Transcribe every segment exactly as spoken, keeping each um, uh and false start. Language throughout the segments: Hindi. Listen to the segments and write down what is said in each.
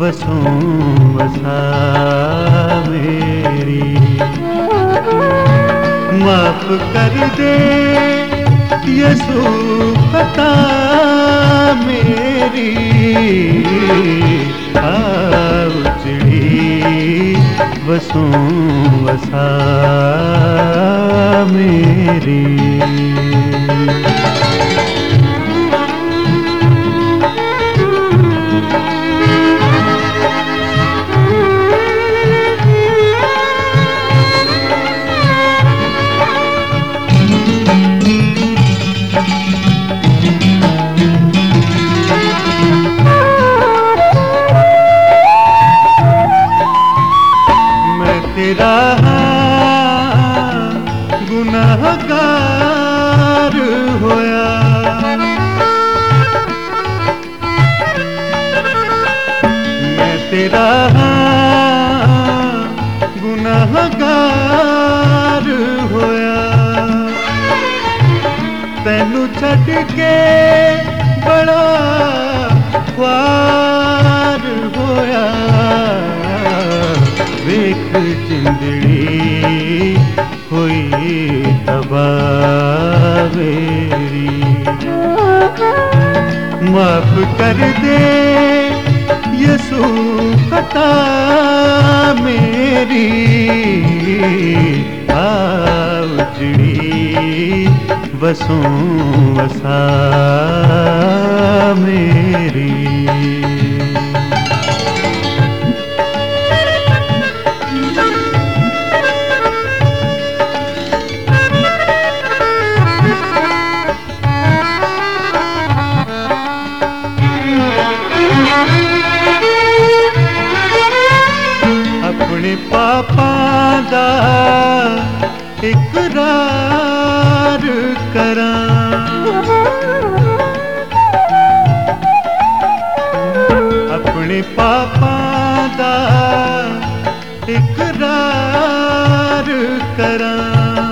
वसों वसा मेरी। माफ कर दे यसू खता मेरी, आ उजड़ी वसों वसा मेरी। तेरा गुनाहगार होया, मैं तेरा गुनाहगार होया। तैनू छड़ के बड़ा ख्वार होया, वेख जिंदड़ी होई तबाह मेरी। माफ कर दे यसू खता मेरी, आ उजड़ी वसों वसा मेरी। अपने पापां दा इकरार करां, अपने पापां दा इकरार करां।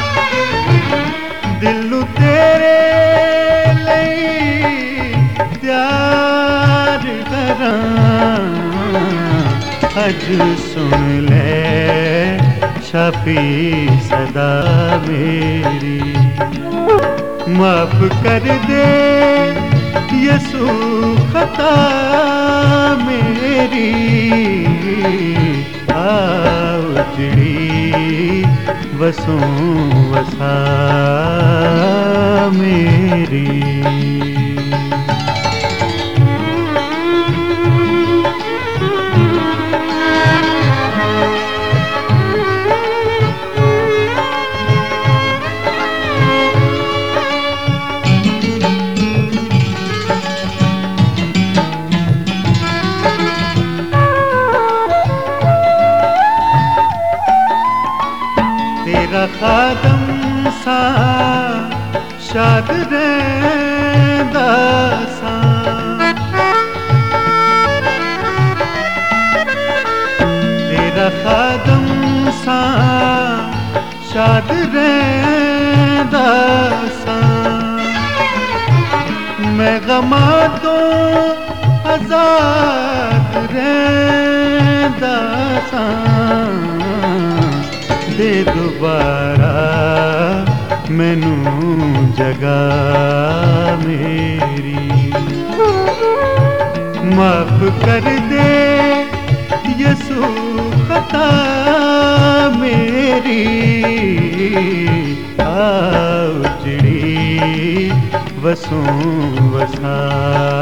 दिल तेरे लिए त्यार करां, अज सुन ले शाफी सदा मेरी। माफ कर दे यसू खता मेरी, आ उजड़ी वसों वसा मेरी। तेरा खादम सा शाद रैंदा सा, तेरा खादम सा शाद रैंदा सा। मैं गमा तो आजाद रैंदा सा, दे दोबारा मैनू जगा मेरी। माफ कर दे यसू खता मेरी, आ उजड़ी वसों वसा